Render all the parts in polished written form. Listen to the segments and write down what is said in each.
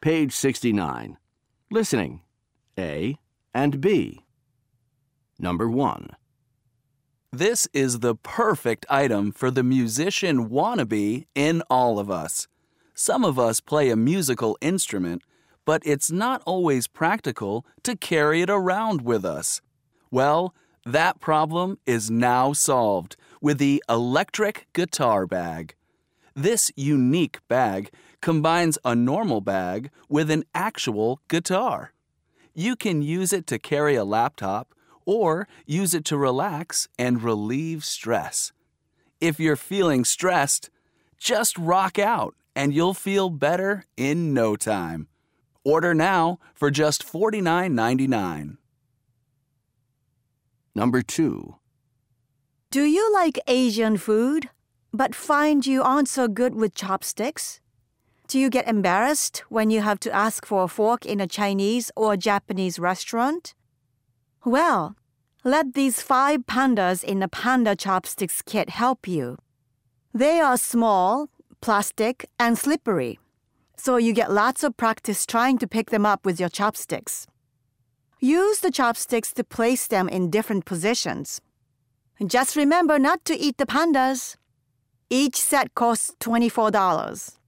Page 69. Listening. A and B. Number 1. This is the perfect item for the musician wannabe in all of us. Some of us play a musical instrument, but it's not always practical to carry it around with us. Well, that problem is now solved with the electric guitar bag. This unique bag combines a normal bag with an actual guitar. You can use it to carry a laptop or use it to relax and relieve stress. If you're feeling stressed, just rock out and you'll feel better in no time. Order now for just $49.99. Number 2. Do you like Asian food, but find you aren't so good with chopsticks? Do you get embarrassed when you have to ask for a fork in a Chinese or Japanese restaurant? Well, let these 5 pandas in the Panda Chopsticks kit help you. They are small, plastic, and slippery, so you get lots of practice trying to pick them up with your chopsticks. Use the chopsticks to place them in different positions. Just remember not to eat the pandas. Each set costs $24.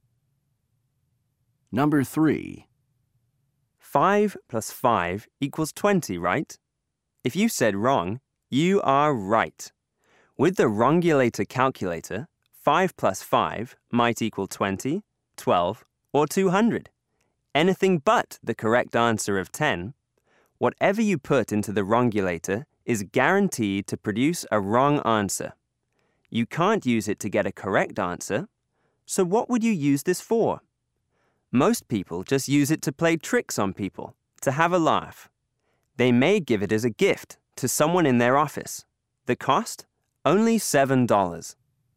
Number 3. 5 plus 5 equals 20, right? If you said wrong, you are right. With the Wrongulator calculator, 5 plus 5 might equal 20, 12, or 200. Anything but the correct answer of 10. Whatever you put into the Wrongulator is guaranteed to produce a wrong answer. You can't use it to get a correct answer, so what would you use this for? Most people just use it to play tricks on people, to have a laugh. They may give it as a gift to someone in their office. The cost? Only $7.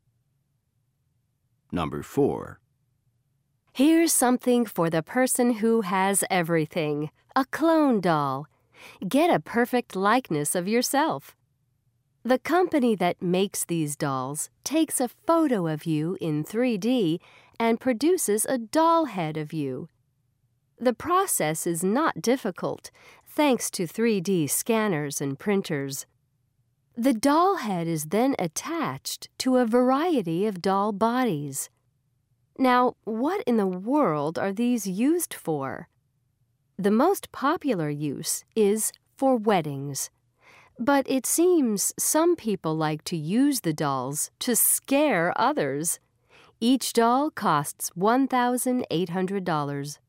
Number 4. Here's something for the person who has everything. A clone doll. Get a perfect likeness of yourself. The company that makes these dolls takes a photo of you in 3D and produces a doll head of you. The process is not difficult, thanks to 3D scanners and printers. The doll head is then attached to a variety of doll bodies. Now, what in the world are these used for? The most popular use is for weddings. But it seems some people like to use the dolls to scare others. Each doll costs $1,800.